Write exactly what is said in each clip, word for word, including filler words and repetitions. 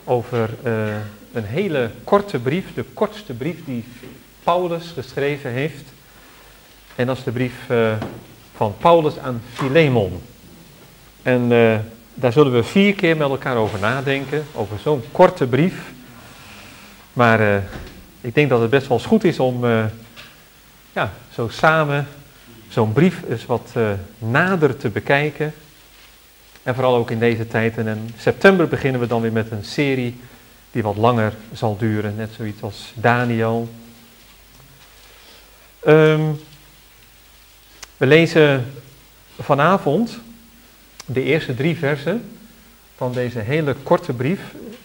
over uh, een hele korte brief, de kortste brief die Paulus geschreven heeft. En dat is de brief uh, van Paulus aan Filemon. En uh, daar zullen we vier keer met elkaar over nadenken, over zo'n korte brief. Maar uh, ik denk dat het best wel eens goed is om uh, ja, zo samen zo'n brief eens wat uh, nader te bekijken. En vooral ook in deze tijd. En in september beginnen we dan weer met een serie die wat langer zal duren. Net zoiets als Daniel. Um, we lezen vanavond de eerste drie versen van deze hele korte brief.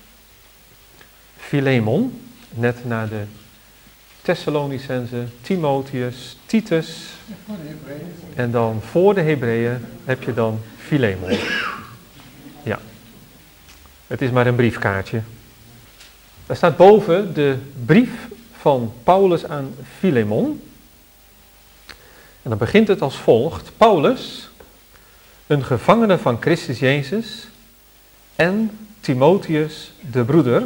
Filemon, net na de Thessalonicenzen, Timotheus, Titus. En dan voor de Hebreeën heb je dan Filemon. Ja, het is maar een briefkaartje. Er staat boven de brief van Paulus aan Filemon. En dan begint het als volgt. Paulus, een gevangene van Christus Jezus, en Timotheus, de broeder,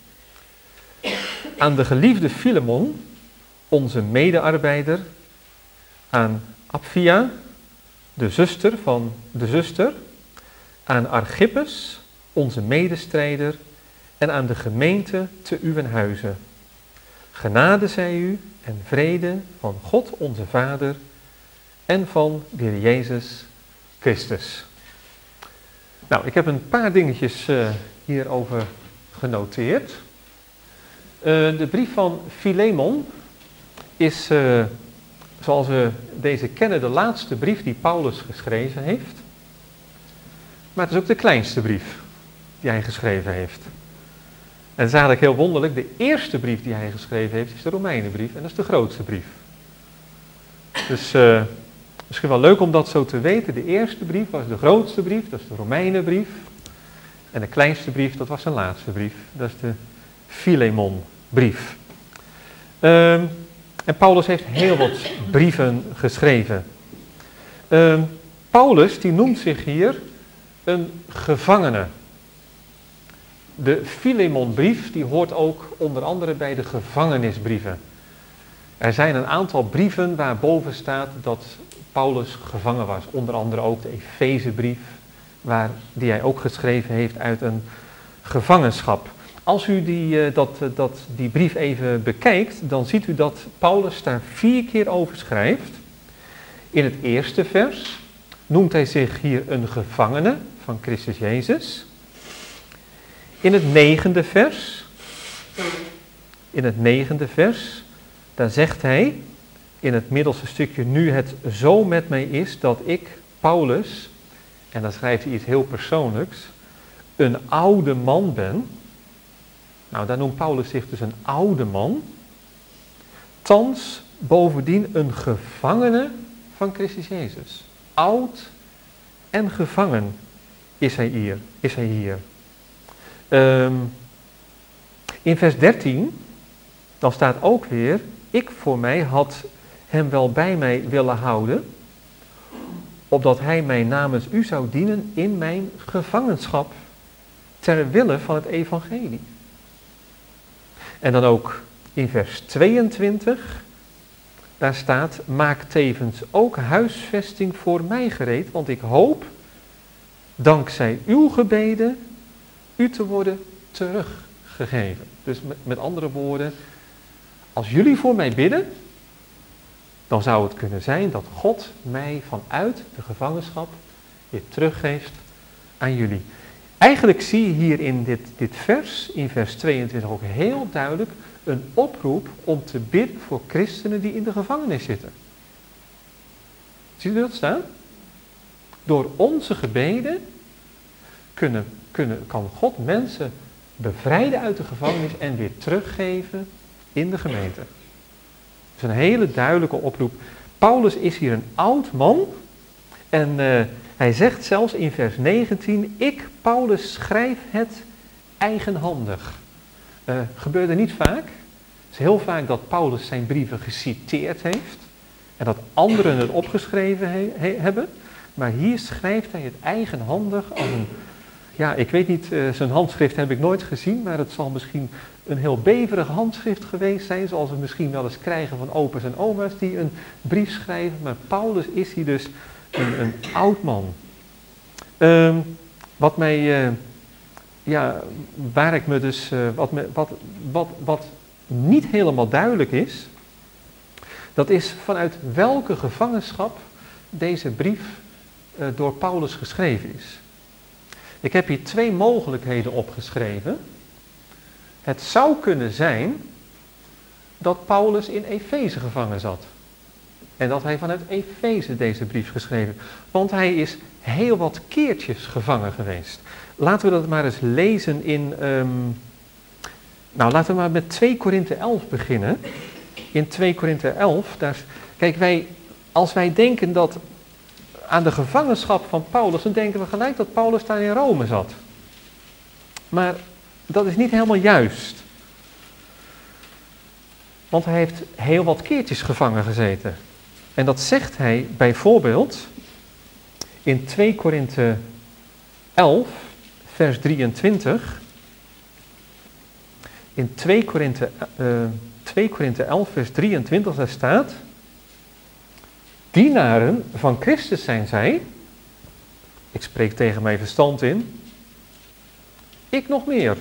aan de geliefde Filemon, onze medearbeider, aan Apphia, de zuster van de zuster, aan Archippus, onze medestrijder, en aan de gemeente te uwen huize. Genade zij u en vrede van God onze Vader en van de Heer Jezus Christus. Nou, ik heb een paar dingetjes uh, hierover genoteerd. Uh, de brief van Filemon is, uh, zoals we deze kennen, de laatste brief die Paulus geschreven heeft. Maar het is ook de kleinste brief die hij geschreven heeft. En het is eigenlijk heel wonderlijk, de eerste brief die hij geschreven heeft is de Romeinenbrief en dat is de grootste brief. Dus uh, misschien wel leuk om dat zo te weten. De eerste brief was de grootste brief, dat is de Romeinenbrief. En de kleinste brief, dat was zijn laatste brief, dat is de Filemonbrief. Um, en Paulus heeft heel wat brieven geschreven. Um, Paulus die noemt zich hier een gevangene. De Filemonbrief die hoort ook onder andere bij de gevangenisbrieven. Er zijn een aantal brieven waar boven staat dat Paulus gevangen was. Onder andere ook de Efezebrief, waar, die hij ook geschreven heeft uit een gevangenschap. Als u die, dat, dat, die brief even bekijkt, dan ziet u dat Paulus daar vier keer over schrijft. In het eerste vers noemt hij zich hier een gevangene van Christus Jezus. In het negende vers, in het negende vers, daar zegt hij, in het middelste stukje, nu het zo met mij is dat ik, Paulus, en dan schrijft hij iets heel persoonlijks, een oude man ben. Nou, daar noemt Paulus zich dus een oude man. Thans bovendien een gevangene van Christus Jezus. Oud en gevangen is hij hier. Is hij hier. Um, in vers dertien, dan staat ook weer, ik voor mij had hem wel bij mij willen houden, opdat hij mij namens u zou dienen in mijn gevangenschap, ter wille van het evangelie. En dan ook in vers tweeëntwintig, daar staat, maak tevens ook huisvesting voor mij gereed, want ik hoop, dankzij uw gebeden, u te worden teruggegeven. Dus met, met andere woorden, als jullie voor mij bidden, dan zou het kunnen zijn dat God mij vanuit de gevangenschap weer teruggeeft aan jullie. Eigenlijk zie je hier in dit, dit vers, in vers tweeëntwintig ook heel duidelijk een oproep om te bidden voor christenen die in de gevangenis zitten. Ziet u dat staan? Door onze gebeden kunnen, kunnen, kan God mensen bevrijden uit de gevangenis en weer teruggeven in de gemeente. Dat is een hele duidelijke oproep. Paulus is hier een oud man en uh, hij zegt zelfs in vers negentien, ik, Paulus, schrijf het eigenhandig. Uh, gebeurde niet vaak. Het is heel vaak dat Paulus zijn brieven geciteerd heeft en dat anderen het opgeschreven he- he- hebben. Maar hier schrijft hij het eigenhandig als een, ja, ik weet niet, uh, zijn handschrift heb ik nooit gezien, maar het zal misschien een heel beverig handschrift geweest zijn, zoals we misschien wel eens krijgen van opa's en oma's die een brief schrijven. Maar Paulus is hier dus een, een oud man. Uh, wat mij, uh, ja, waar ik me dus, uh, wat, me, wat, wat, wat niet helemaal duidelijk is, dat is vanuit welke gevangenschap deze brief uh, door Paulus geschreven is. Ik heb hier twee mogelijkheden opgeschreven. Het zou kunnen zijn dat Paulus in Efeze gevangen zat. En dat hij vanuit Efeze deze brief geschreven heeft. Want hij is heel wat keertjes gevangen geweest. Laten we dat maar eens lezen in... Um, nou, laten we maar met twee Korinthe elf beginnen. In twee Korinthe elf, daar, kijk, wij, als wij denken dat aan de gevangenschap van Paulus, dan denken we gelijk dat Paulus daar in Rome zat. Maar dat is niet helemaal juist. Want hij heeft heel wat keertjes gevangen gezeten. En dat zegt hij bijvoorbeeld in twee Korinthe elf, vers drieëntwintig. In twee Korinthe, uh, twee Korinthe elf, vers drieëntwintig, daar staat: dienaren van Christus zijn zij. Ik spreek tegen mijn verstand in. Ik nog meer.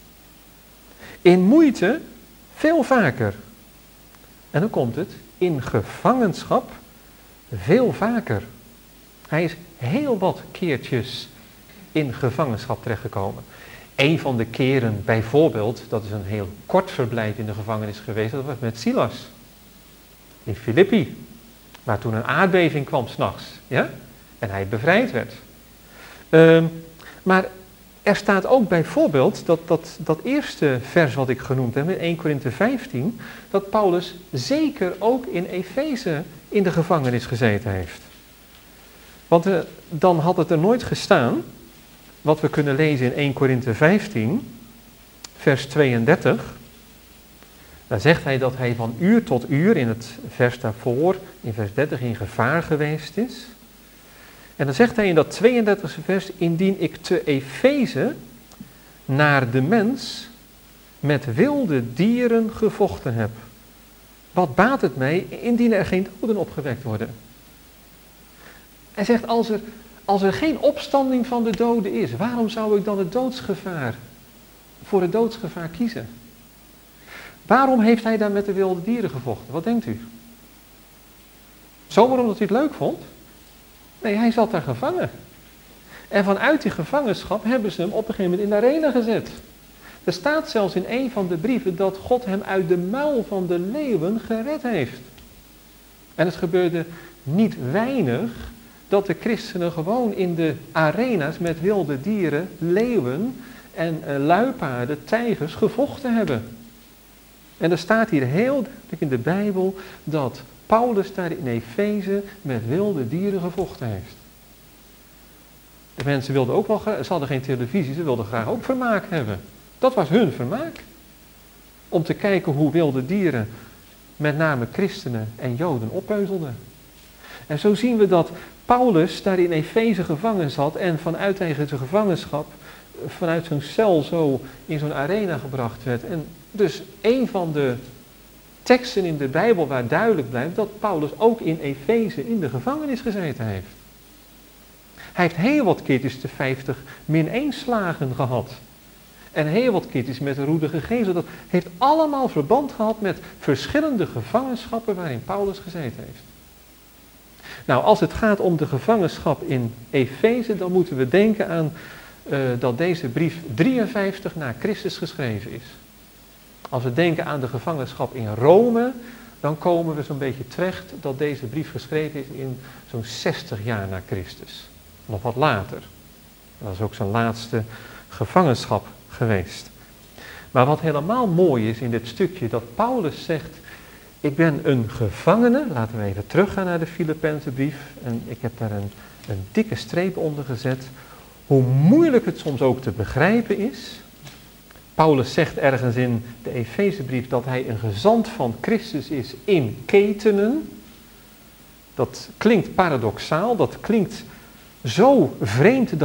In moeite veel vaker. En dan komt het, in gevangenschap veel vaker. Hij is heel wat keertjes in gevangenschap terechtgekomen. Een van de keren bijvoorbeeld, dat is een heel kort verblijf in de gevangenis geweest, dat was met Silas. In Filippi, waar toen een aardbeving kwam 's nachts, ja? En hij bevrijd werd. Um, maar er staat ook bijvoorbeeld, dat, dat, dat eerste vers wat ik genoemd heb, in één Korinthe vijftien, dat Paulus zeker ook in Efeze in de gevangenis gezeten heeft. Want uh, dan had het er nooit gestaan, wat we kunnen lezen in één Korinthe vijftien, vers tweeëndertig. Daar zegt hij dat hij van uur tot uur in het vers daarvoor, in vers dertig, in gevaar geweest is. En dan zegt hij in dat tweeëndertigste vers: indien ik te Efeze naar de mens met wilde dieren gevochten heb. Wat baat het mij indien er geen doden opgewekt worden? Hij zegt, als er, als er geen opstanding van de doden is, waarom zou ik dan het doodsgevaar, voor het doodsgevaar kiezen? Waarom heeft hij daar met de wilde dieren gevochten? Wat denkt u? Zomaar omdat hij het leuk vond? Nee, hij zat daar gevangen. En vanuit die gevangenschap hebben ze hem op een gegeven moment in de arena gezet. Er staat zelfs in een van de brieven dat God hem uit de muil van de leeuwen gered heeft. En het gebeurde niet weinig dat de christenen gewoon in de arena's met wilde dieren, leeuwen en uh, luipaarden, tijgers gevochten hebben. En er staat hier heel duidelijk in de Bijbel dat Paulus daar in Efeze met wilde dieren gevochten heeft. De mensen wilden ook wel, ze hadden geen televisie, ze wilden graag ook vermaak hebben. Dat was hun vermaak. Om te kijken hoe wilde dieren, met name christenen en joden, oppeuzelden. En zo zien we dat Paulus daar in Efeze gevangen zat en vanuit zijn gevangenschap, vanuit zo'n cel zo in zo'n arena gebracht werd. En dus een van de teksten in de Bijbel waar duidelijk blijft dat Paulus ook in Efeze in de gevangenis gezeten heeft. Hij heeft heel wat keertjes de vijftig min één slagen gehad. En heel wat keertjes met de roedige gezel. Dat heeft allemaal verband gehad met verschillende gevangenschappen waarin Paulus gezeten heeft. Nou, als het gaat om de gevangenschap in Efeze, dan moeten we denken aan uh, dat deze brief drieënvijftig na Christus geschreven is. Als we denken aan de gevangenschap in Rome, dan komen we zo'n beetje terecht dat deze brief geschreven is in zo'n zestig jaar na Christus. Nog wat later. Dat is ook zijn laatste gevangenschap geweest. Maar wat helemaal mooi is in dit stukje, dat Paulus zegt, ik ben een gevangene. Laten we even teruggaan naar de Filippense brief. En ik heb daar een, een dikke streep onder gezet. Hoe moeilijk het soms ook te begrijpen is. Paulus zegt ergens in de Efezebrief dat hij een gezant van Christus is in ketenen. Dat klinkt paradoxaal, dat klinkt zo vreemd dat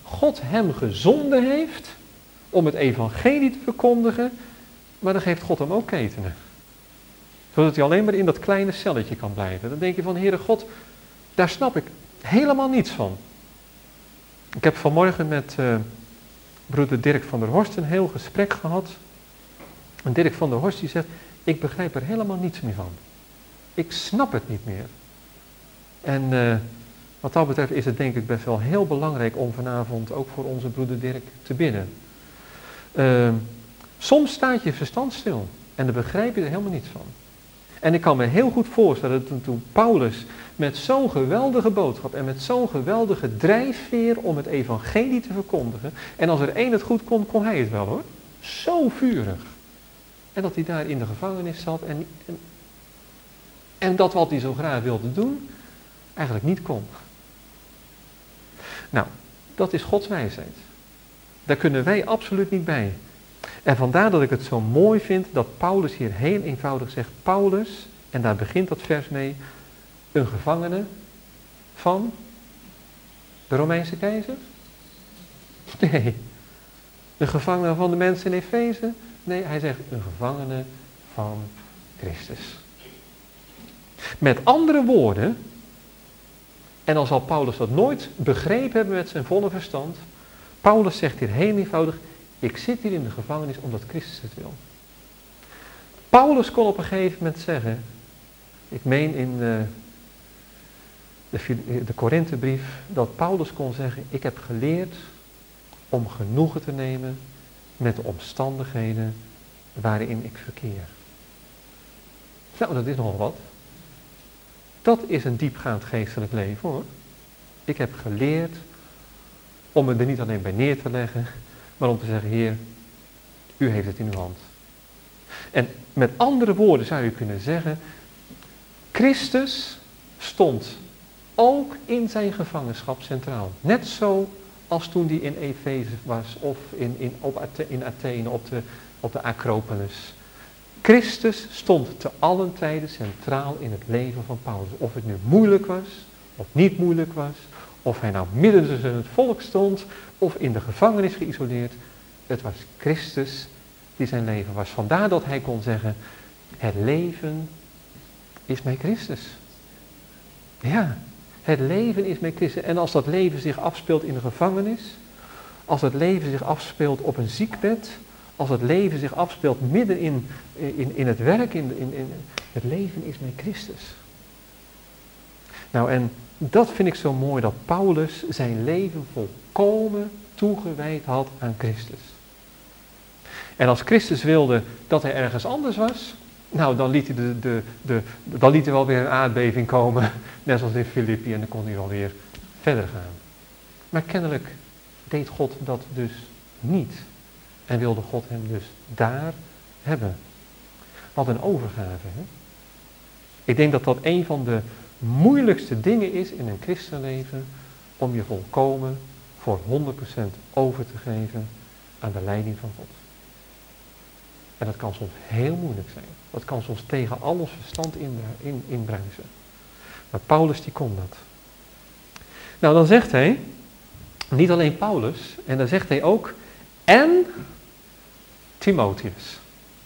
God hem gezonden heeft om het evangelie te verkondigen, maar dan geeft God hem ook ketenen. Zodat hij alleen maar in dat kleine celletje kan blijven. Dan denk je van, Heere God, daar snap ik helemaal niets van. Ik heb vanmorgen met uh, broeder Dirk van der Horst een heel gesprek gehad. En Dirk van der Horst die zegt, ik begrijp er helemaal niets meer van. Ik snap het niet meer. En uh, wat dat betreft is het denk ik best wel heel belangrijk om vanavond ook voor onze broeder Dirk te bidden. Uh, soms staat je verstand stil en dan begrijp je er helemaal niets van. En ik kan me heel goed voorstellen dat toen, toen Paulus met zo'n geweldige boodschap en met zo'n geweldige drijfveer om het evangelie te verkondigen, en als er één het goed kon, kon hij het wel hoor. Zo vurig. En dat hij daar in de gevangenis zat en, en, en dat wat hij zo graag wilde doen, eigenlijk niet kon. Nou, dat is Gods wijsheid. Daar kunnen wij absoluut niet bij. En vandaar dat ik het zo mooi vind dat Paulus hier heel eenvoudig zegt, Paulus, en daar begint dat vers mee, een gevangene van de Romeinse keizer? Nee. Een gevangene van de mensen in Efeze? Nee, hij zegt een gevangene van Christus. Met andere woorden, en dan zal Paulus dat nooit begrepen hebben met zijn volle verstand, Paulus zegt hier heel eenvoudig, ik zit hier in de gevangenis omdat Christus het wil. Paulus kon op een gegeven moment zeggen, ik meen in de, de, de Korinthebrief, dat Paulus kon zeggen, ik heb geleerd om genoegen te nemen met de omstandigheden waarin ik verkeer. Nou, dat is nogal wat. Dat is een diepgaand geestelijk leven hoor. Ik heb geleerd om me er niet alleen bij neer te leggen, maar om te zeggen, Heer, u heeft het in uw hand. En met andere woorden zou je kunnen zeggen, Christus stond ook in zijn gevangenschap centraal. Net zo als toen hij in Efeze was of in, in, op Athe, in Athene op de, op de Acropolis. Christus stond te allen tijden centraal in het leven van Paulus. Of het nu moeilijk was, of niet moeilijk was, of hij nou midden tussen het volk stond, of in de gevangenis geïsoleerd. Het was Christus die zijn leven was. Vandaar dat hij kon zeggen, het leven is mij Christus. Ja, het leven is mij Christus. En als dat leven zich afspeelt in de gevangenis, als het leven zich afspeelt op een ziekbed, als het leven zich afspeelt midden in, in, in het werk, in, in, in, het leven is mij Christus. Nou, en dat vind ik zo mooi, dat Paulus zijn leven volkomen toegewijd had aan Christus. En als Christus wilde dat hij ergens anders was, nou, dan liet hij, de, de, de, dan liet hij wel weer een aardbeving komen, net zoals in Filippi, en dan kon hij wel weer verder gaan. Maar kennelijk deed God dat dus niet. En wilde God hem dus daar hebben. Wat een overgave, hè? Ik denk dat dat een van de moeilijkste dingen is in een christenleven, om je volkomen voor honderd procent over te geven aan de leiding van God. En dat kan soms heel moeilijk zijn. Dat kan soms tegen al ons verstand in, inbruisen. Maar Paulus die kon dat. Nou, dan zegt hij, niet alleen Paulus, en dan zegt hij ook, en Timotheus.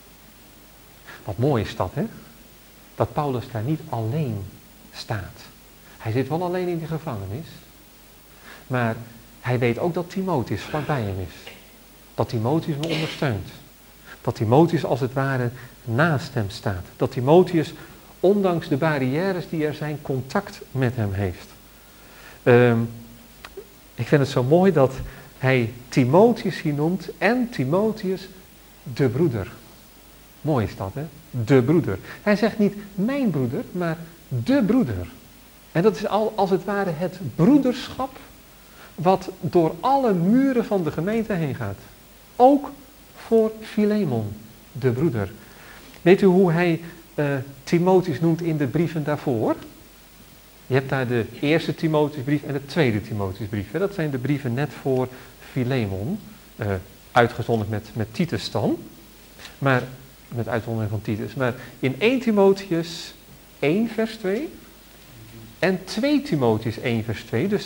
Wat mooi is dat, hè? Dat Paulus daar niet alleen staat. Hij zit wel alleen in die gevangenis, maar hij weet ook dat Timotheus vlakbij hem is. Dat Timotheus hem ondersteunt. Dat Timotheus als het ware naast hem staat. Dat Timotheus, ondanks de barrières die er zijn, contact met hem heeft. Um, ik vind het zo mooi dat hij Timotheus hier noemt en Timotheus de broeder. Mooi is dat, hè? De broeder. Hij zegt niet mijn broeder, maar de broeder. En dat is al als het ware het broederschap wat door alle muren van de gemeente heen gaat. Ook voor Filemon, de broeder. Weet u hoe hij uh, Timotheus noemt in de brieven daarvoor? Je hebt daar de eerste Timotheusbrief en de tweede Timotheusbrief. Hè? Dat zijn de brieven net voor Filemon, uh, uitgezonderd met, met Titus dan. Maar, met uitzondering van Titus. Maar in eerste Timotheus één vers twee en twee Timotheus één vers twee, dus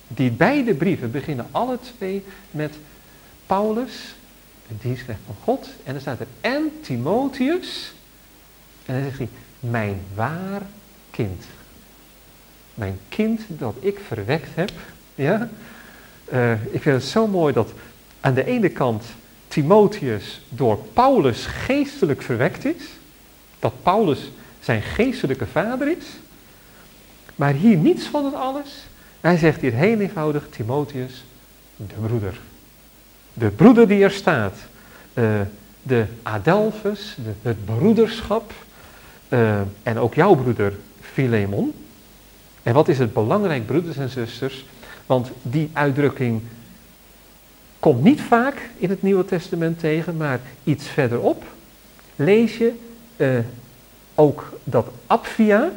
Die beide brieven beginnen alle twee met Paulus, die schrijft van God, en dan staat er en Timotheus, en dan zegt hij, mijn waar kind. Mijn kind dat ik verwekt heb, ja. Uh, ik vind het zo mooi dat aan de ene kant Timotheus door Paulus geestelijk verwekt is, dat Paulus zijn geestelijke vader is, maar hier niets van het alles. Hij zegt hier heel eenvoudig, Timotheus, de broeder. De broeder die er staat, uh, de adelphus, de, het broederschap, uh, en ook jouw broeder Philemon. En wat is het belangrijk, broeders en zusters, want die uitdrukking komt niet vaak in het Nieuwe Testament tegen, maar iets verderop lees je uh, ook dat Apphia,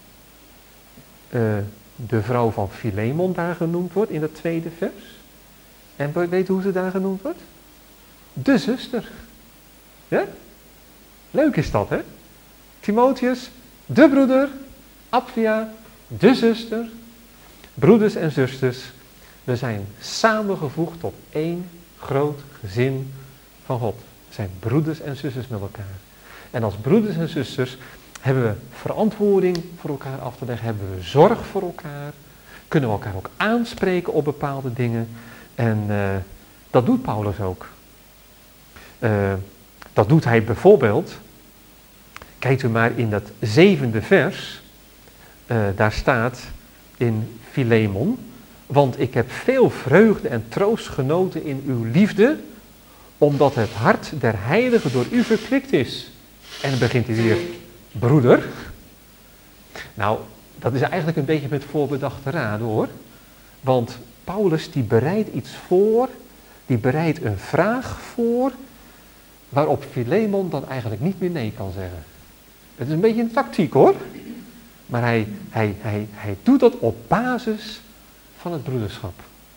uh, de vrouw van Philemon, daar genoemd wordt in het tweede vers. En weet je hoe ze daar genoemd wordt? De zuster. Ja? Leuk is dat, hè? Timotheus, de broeder, Apphia, de zuster. Broeders en zusters, we zijn samengevoegd tot één groot gezin van God. We zijn broeders en zusters met elkaar. En als broeders en zusters hebben we verantwoording voor elkaar af te leggen, hebben we zorg voor elkaar, kunnen we elkaar ook aanspreken op bepaalde dingen. En uh, dat doet Paulus ook. Uh, dat doet hij bijvoorbeeld, kijkt u maar in dat zevende vers, uh, daar staat in Philemon, want ik heb veel vreugde en troost genoten in uw liefde, omdat het hart der heiligen door u verkwikt is. En dan begint hij weer, broeder. Nou, dat is eigenlijk een beetje met voorbedachte raden hoor. Want Paulus die bereidt iets voor, die bereidt een vraag voor, waarop Philemon dan eigenlijk niet meer nee kan zeggen. Het is een beetje een tactiek hoor. Maar hij, hij, hij, hij doet dat op basis van het broederschap.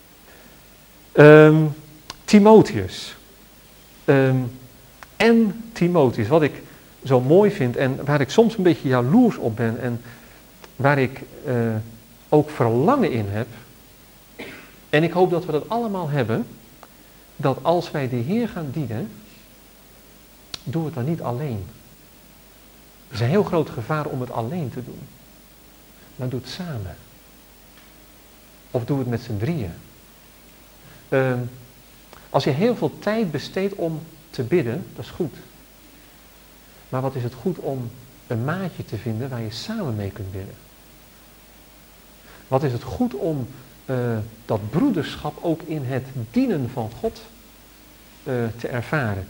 Um, Timotheus. Um, en Timotheus, wat ik zo mooi vind en waar ik soms een beetje jaloers op ben en waar ik uh, ook verlangen in heb. En ik hoop dat we dat allemaal hebben, dat als wij de Heer gaan dienen, doen we het dan niet alleen. Er is een heel groot gevaar om het alleen te doen. Maar doe het samen. Of doe het met z'n drieën. Uh, als je heel veel tijd besteedt om te bidden, dat is goed. Maar wat is het goed om een maatje te vinden waar je samen mee kunt bidden. Wat is het goed om uh, dat broederschap ook in het dienen van God uh, te ervaren.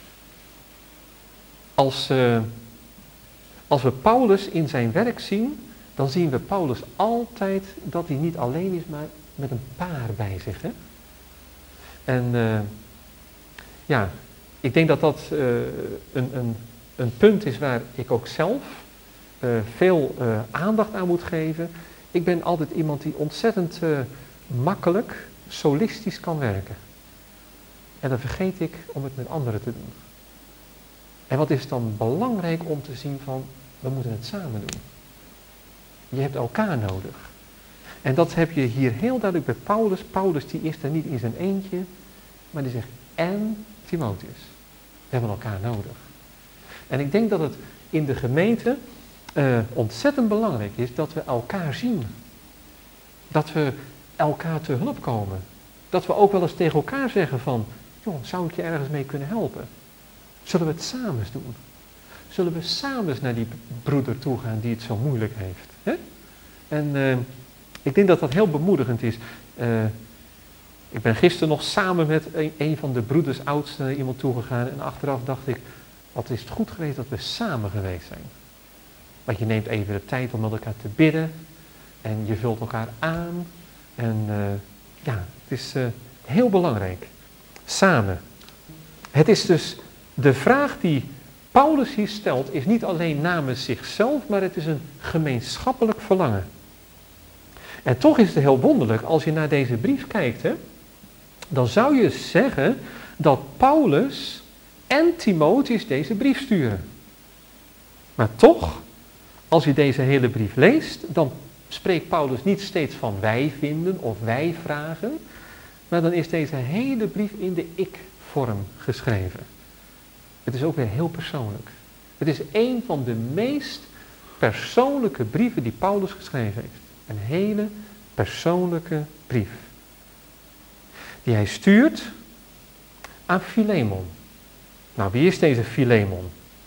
Als, uh, als we Paulus in zijn werk zien, dan zien we Paulus altijd dat hij niet alleen is, maar met een paar bij zich. Hè? En uh, ja, ik denk dat dat uh, een, een, een punt is waar ik ook zelf uh, veel uh, aandacht aan moet geven. Ik ben altijd iemand die ontzettend uh, makkelijk, solistisch kan werken. En dan vergeet ik om het met anderen te doen. En wat is dan belangrijk om te zien van, we moeten het samen doen. Je hebt elkaar nodig. En dat heb je hier heel duidelijk bij Paulus. Paulus die is er niet in zijn eentje, maar die zegt, en Timotheus. We hebben elkaar nodig. En ik denk dat het in de gemeente uh, ontzettend belangrijk is dat we elkaar zien. Dat we elkaar te hulp komen. Dat we ook wel eens tegen elkaar zeggen van, joh, zou ik je ergens mee kunnen helpen? Zullen we het samen eens doen? Zullen we samen eens naar die broeder toe gaan die het zo moeilijk heeft? Hè? En uh, ik denk dat dat heel bemoedigend is. Uh, ik ben gisteren nog samen met een, een van de broeders oudsten naar iemand toegegaan en achteraf dacht ik, wat is het goed geweest dat we samen geweest zijn. Want je neemt even de tijd om met elkaar te bidden en je vult elkaar aan. En uh, ja, het is uh, heel belangrijk. Samen. Het is dus de vraag die Paulus hier stelt, is niet alleen namens zichzelf, maar het is een gemeenschappelijk verlangen. En toch is het heel wonderlijk, als je naar deze brief kijkt, hè, dan zou je zeggen dat Paulus en Timotheus deze brief sturen. Maar toch, als je deze hele brief leest, dan spreekt Paulus niet steeds van wij vinden of wij vragen, maar dan is deze hele brief in de ik-vorm geschreven. Het is ook weer heel persoonlijk. Het is een van de meest persoonlijke brieven die Paulus geschreven heeft. Een hele persoonlijke brief. Die hij stuurt aan Filemon. Nou, wie is deze Filemon?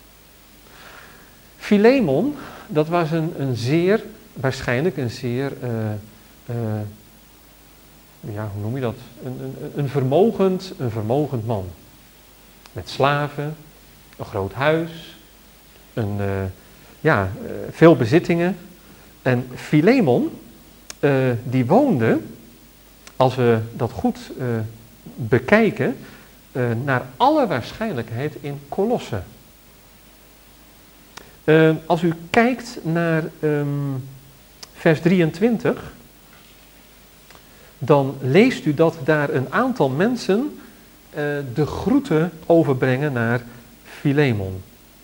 Filemon, dat was een, een zeer, waarschijnlijk een zeer, uh, uh, ja, hoe noem je dat? Een, een, een, vermogend, een vermogend man. Met slaven, een groot huis, een, uh, ja, uh, veel bezittingen. En Filemon, uh, die woonde, als we dat goed uh, bekijken, uh, naar alle waarschijnlijkheid in Colosse. Uh, als u kijkt naar um, vers drieëntwintig, dan leest u dat daar een aantal mensen uh, de groeten overbrengen naar Filemon.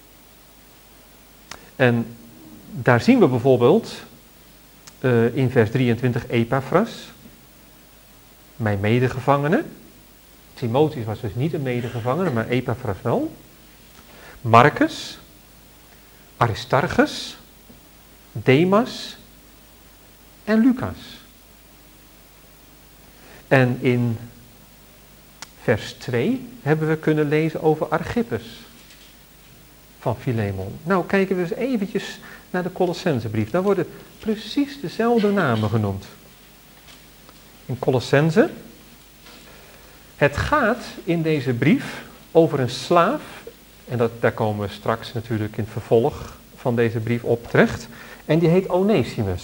En daar zien we bijvoorbeeld uh, in vers drieëntwintig Epaphras, mijn medegevangene. Timotheus was dus niet een medegevangene, maar Epaphras wel. Marcus, Aristarchus, Demas en Lucas. En in vers twee hebben we kunnen lezen over Archippus van Filemon. Nou, kijken we eens eventjes naar de Colossensebrief. Daar worden precies dezelfde namen genoemd. In Colossense. Het gaat in deze brief over een slaaf, en dat, daar komen we straks natuurlijk in het vervolg van deze brief op terecht, en die heet Onesimus.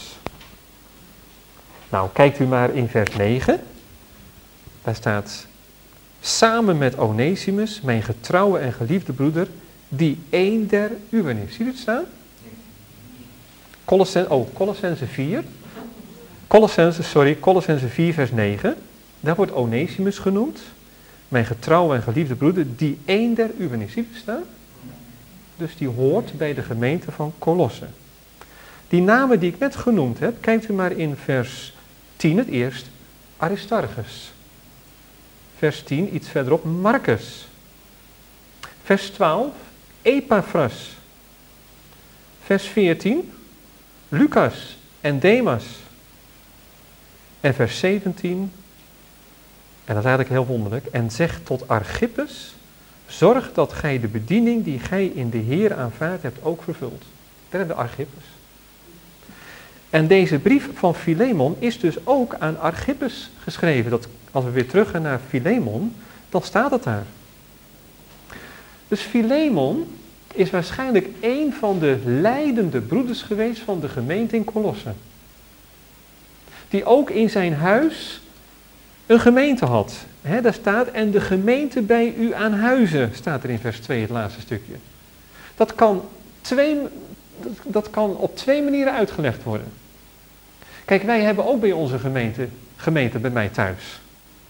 Nou, kijkt u maar in vers negen. Daar staat, samen met Onesimus, mijn getrouwe en geliefde broeder, die één der uwen is. Zie je het staan? Colossen, oh, Colossense vier. Colossense, sorry, Colossense vier vers negen. Daar wordt Onesimus genoemd. Mijn getrouwe en geliefde broeder, die één der uwen is. Zie je het staan? Dus die hoort bij de gemeente van Colosse. Die namen die ik net genoemd heb, kijkt u maar in vers tien het eerst, Aristarchus. Vers tien, iets verderop, Marcus. Vers twaalf, Epaphras. Vers veertien, Lucas en Demas. En vers zeventien, en dat is eigenlijk heel wonderlijk, en zegt tot Archippus, zorg dat gij de bediening die gij in de Heer aanvaard hebt ook vervult. Daar hebben we Archippus. En deze brief van Filemon is dus ook aan Archippus geschreven. Dat, als we weer terug gaan naar Filemon, dan staat het daar. Dus Filemon is waarschijnlijk een van de leidende broeders geweest van de gemeente in Colosse. Die ook in zijn huis een gemeente had. He, daar staat, en de gemeente bij u aan huizen, staat er in vers twee, het laatste stukje. Dat kan, twee, dat kan op twee manieren uitgelegd worden. Kijk, wij hebben ook bij onze gemeente, gemeente bij mij thuis.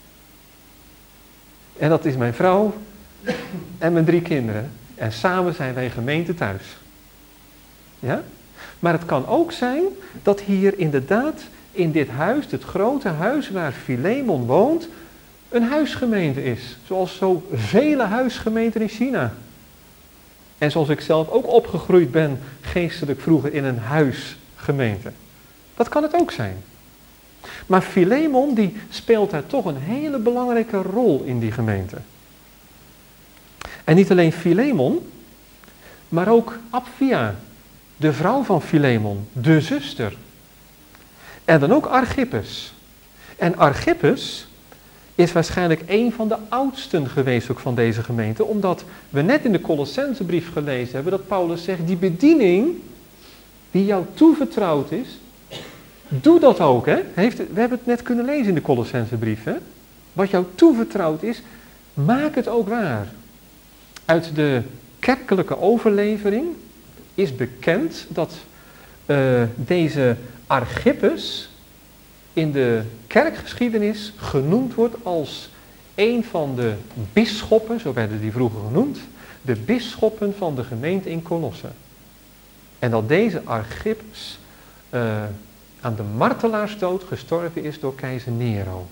En dat is mijn vrouw en mijn drie kinderen. En samen zijn wij gemeente thuis. Ja? Maar het kan ook zijn dat hier inderdaad in dit huis, dit grote huis waar Filemon woont, een huisgemeente is. Zoals zo vele huisgemeenten in China. En zoals ik zelf ook opgegroeid ben, geestelijk vroeger in een huisgemeente. Dat kan het ook zijn. Maar Filemon die speelt daar toch een hele belangrijke rol in die gemeente. En niet alleen Filemon, maar ook Apphia, de vrouw van Filemon, de zuster. En dan ook Archippus. En Archippus is waarschijnlijk een van de oudsten geweest ook van deze gemeente, omdat we net in de Colossensebrief gelezen hebben dat Paulus zegt, die bediening die jou toevertrouwd is, doe dat ook. Hè? Heeft, we hebben het net kunnen lezen in de Colossensebrief. Hè? Wat jou toevertrouwd is, maak het ook waar. Uit de kerkelijke overlevering is bekend dat uh, deze Archippus in de kerkgeschiedenis genoemd wordt als een van de bisschoppen, zo werden die vroeger genoemd, de bisschoppen van de gemeente in Colosse. En dat deze Archippus uh, aan de martelaarsdood gestorven is door keizer Nero.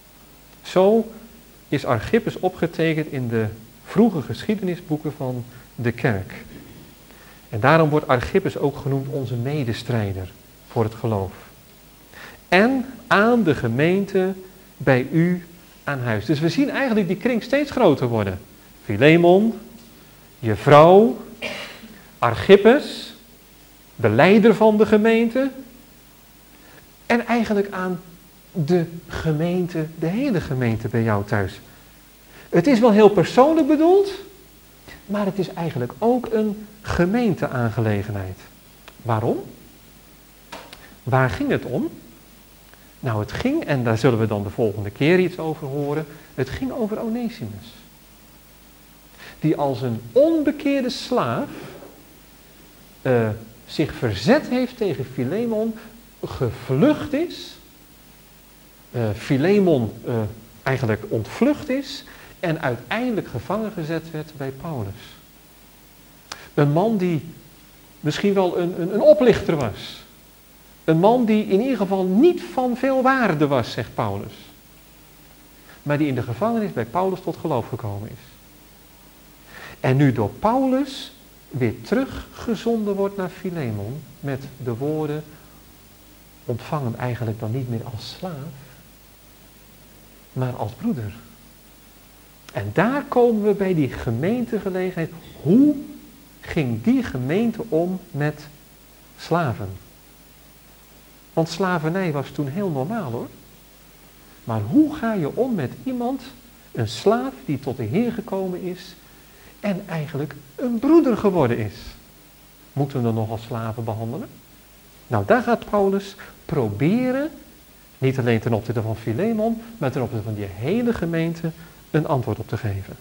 Zo is Archippus opgetekend in de vroege geschiedenisboeken van de kerk. En daarom wordt Archippus ook genoemd onze medestrijder voor het geloof. En aan de gemeente bij u aan huis. Dus we zien eigenlijk die kring steeds groter worden. Filemon, je vrouw, Archippus, de leider van de gemeente. En eigenlijk aan de gemeente, de hele gemeente bij jou thuis. Het is wel heel persoonlijk bedoeld, maar het is eigenlijk ook een gemeenteaangelegenheid. Waarom? Waar ging het om? Nou, het ging, en daar zullen we dan de volgende keer iets over horen, het ging over Onesimus. Die als een onbekeerde slaaf uh, zich verzet heeft tegen Filemon, gevlucht is, uh, Filemon uh, eigenlijk ontvlucht is en uiteindelijk gevangen gezet werd bij Paulus. Een man die misschien wel een, een, een oplichter was. Een man die in ieder geval niet van veel waarde was, zegt Paulus. Maar die in de gevangenis bij Paulus tot geloof gekomen is. En nu door Paulus weer teruggezonden wordt naar Filemon met de woorden: ontvang hem eigenlijk dan niet meer als slaaf, maar als broeder. En daar komen we bij die gemeentegelegenheid. Hoe ging die gemeente om met slaven? Want slavernij was toen heel normaal, hoor. Maar hoe ga je om met iemand, een slaaf die tot de Heer gekomen is en eigenlijk een broeder geworden is? Moeten we hem dan nog als slaven behandelen? Nou, daar gaat Paulus proberen, niet alleen ten opzichte van Filemon, maar ten opzichte van die hele gemeente een antwoord op te geven.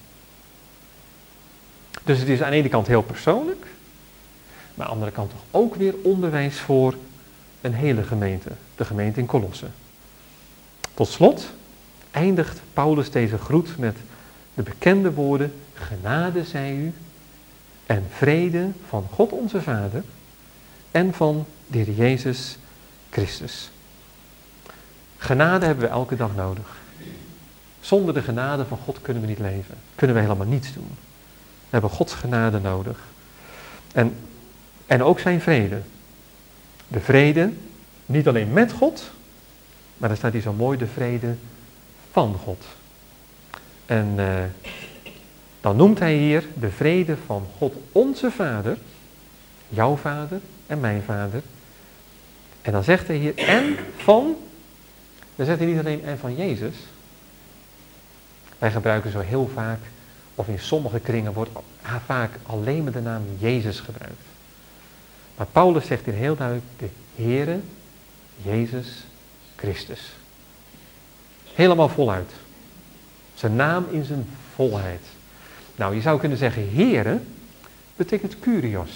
Dus het is aan de ene kant heel persoonlijk, maar aan de andere kant toch ook weer onderwijs voor een hele gemeente, de gemeente in Kolosse. Tot slot eindigt Paulus deze groet met de bekende woorden: genade zij u en vrede van God onze Vader en van de Heer Jezus Christus. Genade hebben we elke dag nodig. Zonder de genade van God kunnen we niet leven. Kunnen we helemaal niets doen. We hebben Gods genade nodig. En, en ook zijn vrede. De vrede, niet alleen met God, maar daar staat hier zo mooi, de vrede van God. En uh, dan noemt hij hier de vrede van God onze Vader, jouw Vader en mijn Vader. En dan zegt hij hier, en van, dan zegt hij niet alleen en van Jezus. Wij gebruiken zo heel vaak, of in sommige kringen wordt vaak alleen maar de naam Jezus gebruikt. Maar Paulus zegt hier heel duidelijk, de Heere Jezus Christus. Helemaal voluit. Zijn naam in zijn volheid. Nou, je zou kunnen zeggen, Heere betekent Kyrios.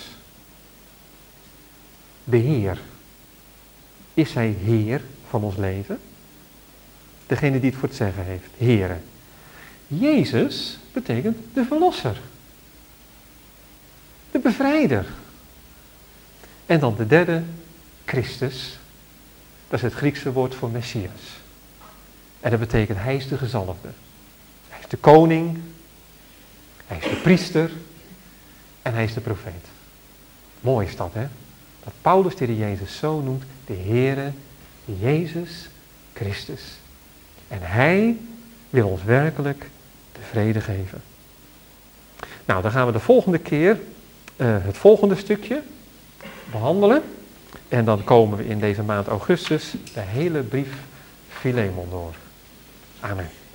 De Heer. Is hij Heer van ons leven? Degene die het voor het zeggen heeft, Heere. Jezus betekent de Verlosser. De Bevrijder. En dan de derde, Christus. Dat is het Griekse woord voor Messias. En dat betekent, hij is de gezalfde. Hij is de koning. Hij is de priester. En hij is de profeet. Mooi is dat, hè? Dat Paulus de Heer Jezus zo noemt, de Heere Jezus Christus. En hij wil ons werkelijk de vrede geven. Nou, dan gaan we de volgende keer uh, het volgende stukje behandelen. En dan komen we in deze maand augustus de hele brief Filemon door. Amen.